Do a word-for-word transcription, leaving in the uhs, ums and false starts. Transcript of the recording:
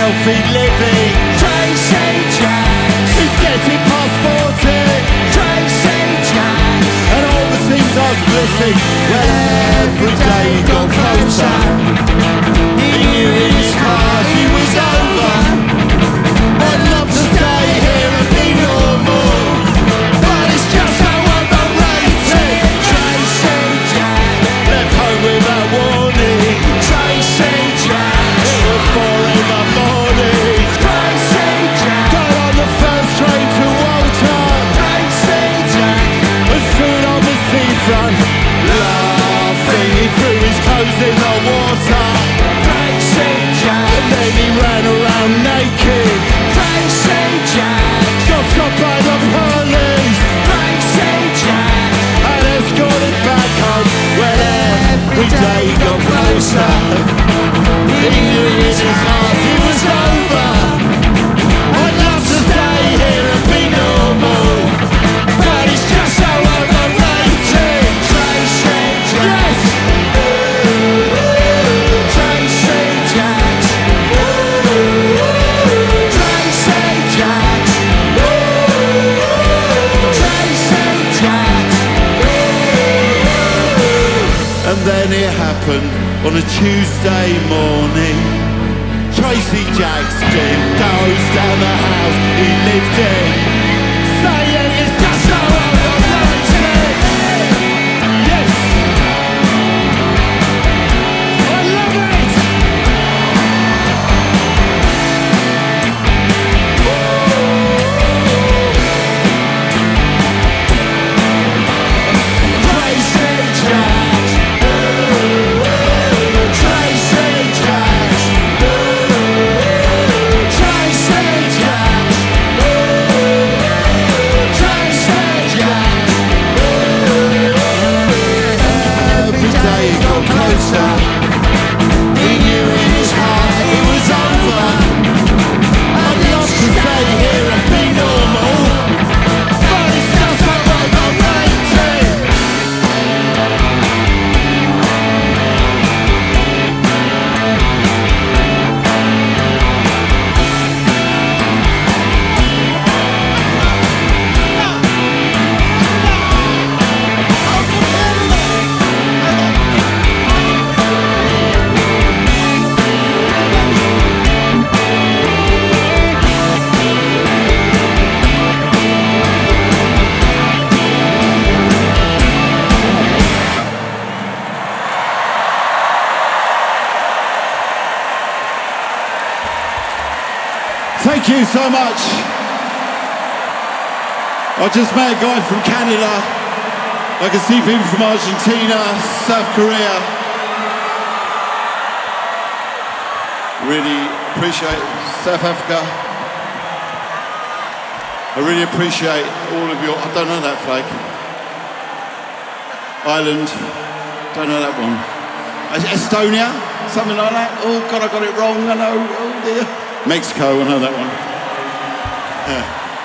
healthy living. Tracy Jacks, He's getting past forty, Tracy Jacks, and all the things I was missing. Well, every day he got closer. He knew in his heart he was over. I'd love to stay here and be normal, but it's just so overrated. Tracy Jacks, Left home without warning. Tracy Jacks, It was four in the morning. Tracy Jacks, Got on the first train to Walter, Tracy Jacks, and stood on the seafront, laughing. He threw his clothes in the water, Tracy Jacks, and then he ran around naked. Tracy Jacks, Got stopped by the police Tracy Jacks, and escorted back home. Well, every day he got closer. He knew in his heart he was over. I'd love to stay here and be normal, but it's just so overrated. Tracy Jacks, Tracy Jacks, Tracy Jacks, Tracy Jacks. And then it happened on a Tuesday morning. Tracy Jacks goes down the house he lived in, saying it's just so overrated. Yes, I love it. Tracy Jacks, Tracy Jacks, Tracy Jacks, Tracy Jacks. Every day he got closer. He knew in his heart he was over. I'd love to stay here and be normal, but it's just so overrated. Thank you so much. I just met a guy from Canada. I can see people from Argentina, South Korea. Really appreciate South Africa. I really appreciate all of your, I don't know that flag. Ireland, don't know that one. Estonia, something like that. Oh God, I got it wrong, I know, oh dear. Mexico, I know that one. Yeah.